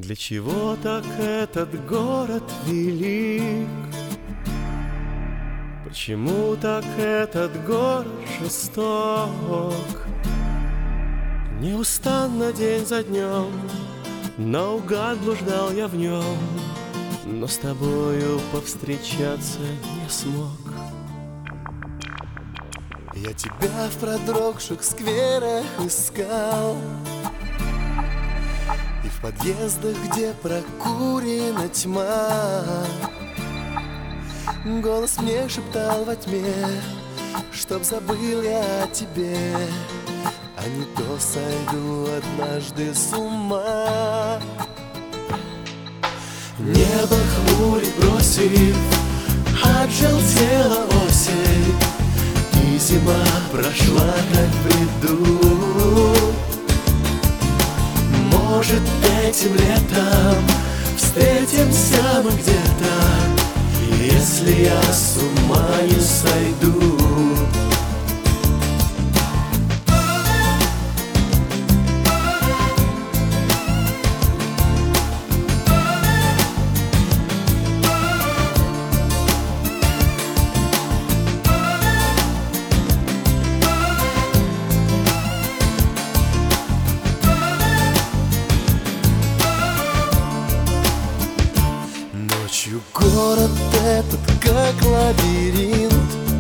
Для чего так этот город велик? Почему так этот город жесток? Неустанно день за днем наугад блуждал я в нем, но с тобою повстречаться не смог. Я тебя в продрогших скверах искал, и в подъездах, где прокурена тьма, голос мне шептал во тьме, чтоб забыл я о тебе, а не то сойду однажды с ума. Небо хмурит, бросив, отжелтела осень, и зима прошла, как в бреду. Может, этим летом встретимся мы где-то, если я с ума не сойду. Ночью город этот как лабиринт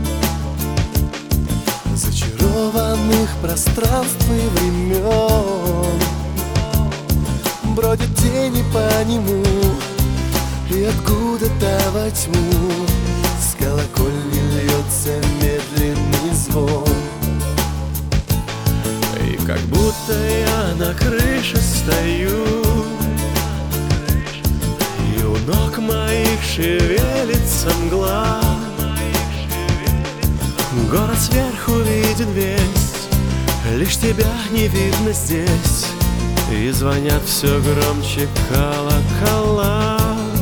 зачарованных пространств и времен. Бродят тени по нему, и откуда-то во тьму с колокольни льется медленный звон. И как будто я на крыше стою, и у ног моих шевелится мгла. Город сверху виден весь, лишь тебя не видно здесь, и звонят все громче колокола.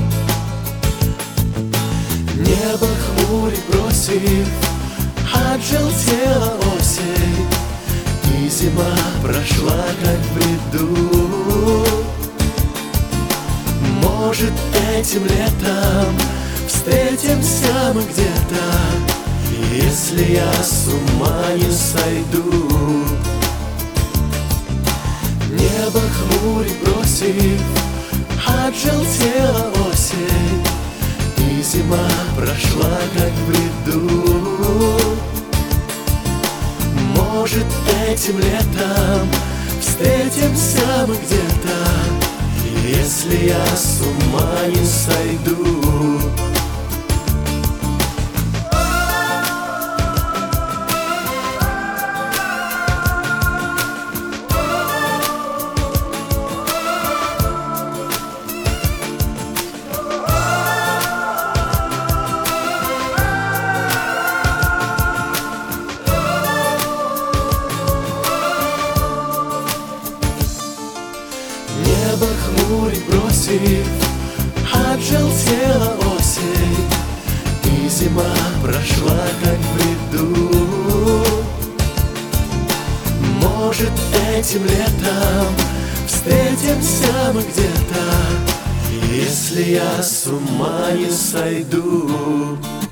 Небо хмурит, бросив, отжелтела осень, и зима прошла, как в бреду. Может, этим летом встретимся мы где-то, если я с ума не сойду. Небо хмурит, бросив, отжелтела осень, и зима прошла, как в бреду. Может, этим летом встретимся мы где-то, если я с ума не сойду. Небо хмурит, бросив, отжелтела осень, и зима прошла, как в бреду. Может, этим летом встретимся мы где-то, если я с ума не сойду.